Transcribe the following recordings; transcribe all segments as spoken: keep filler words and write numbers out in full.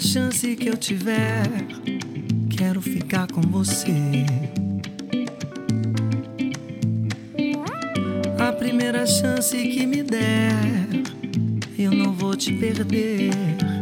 chance que eu tiver, quero ficar com você. A primeira chance que me der, eu não vou te perder.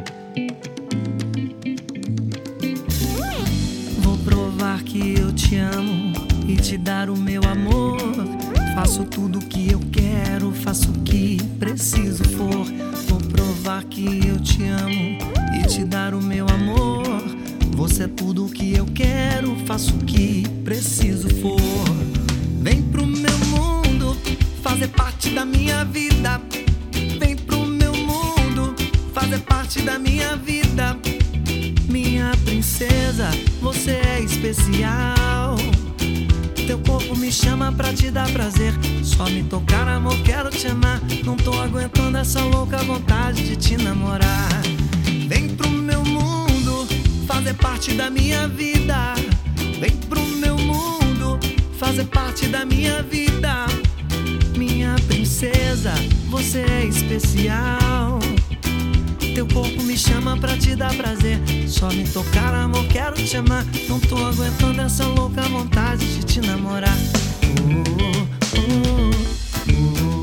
Vou provar que eu te amo e te dar o meu amor. Faço tudo o que eu quero, faço o que preciso for. Vou provar que eu te amo e te dar o meu amor. Você é tudo o que eu quero, faço o que preciso for. Vem pro meu mundo, fazer parte da minha vida. Vem pro meu mundo, fazer parte da minha vida. Minha princesa, você é especial. Teu corpo me chama pra te dar prazer. Só me tocar, amor, quero te amar. Não tô aguentando essa louca vontade de te namorar. Vem pro meu mundo, fazer parte da minha vida. Vem pro meu mundo, fazer parte da minha vida. Minha princesa, você é especial. Teu corpo me chama pra te dar prazer. Só me tocar, amor, quero te amar. Não tô aguentando essa louca vontade de te namorar. uh, uh, uh,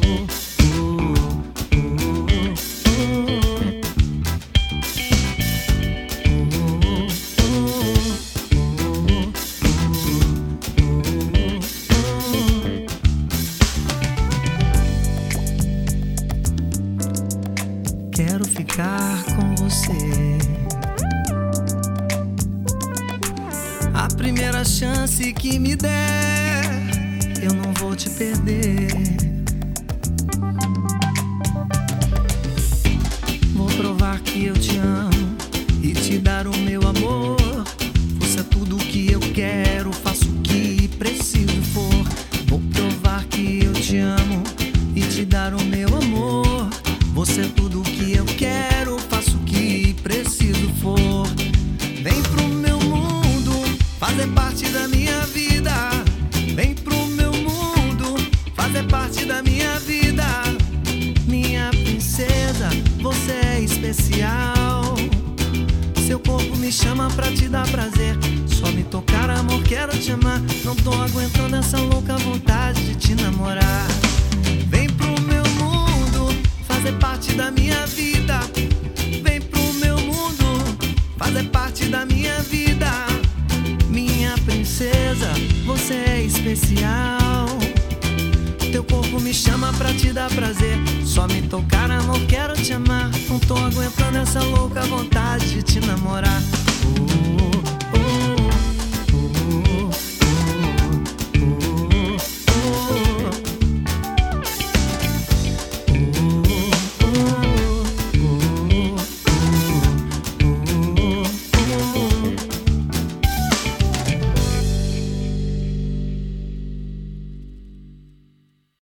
Quero ficar com você. A primeira chance que me der, eu não vou te perder. Vou provar que eu te amo e te dar o meu amor. Você é tudo o que eu quero, faço o que preciso for. Vou provar que eu te amo e te dar o meu amor. Você é tudo o que eu quero, faço o que preciso for. Vem pro meu mundo, fazer parte da minha vida. Vem pro meu mundo, fazer parte da minha vida. Minha princesa, você é especial. Seu corpo me chama pra te dar prazer. Só me tocar, amor, quero te amar. Não tô aguentando essa louca vontade de te namorar. Vem pro meu mundo, fazer parte da minha vida. Vem pro meu mundo, fazer parte da minha vida. Minha princesa, você é especial. Teu corpo me chama pra te dar prazer. Só me tocar, amor, quero te amar. Não tô aguentando essa louca vontade de te namorar.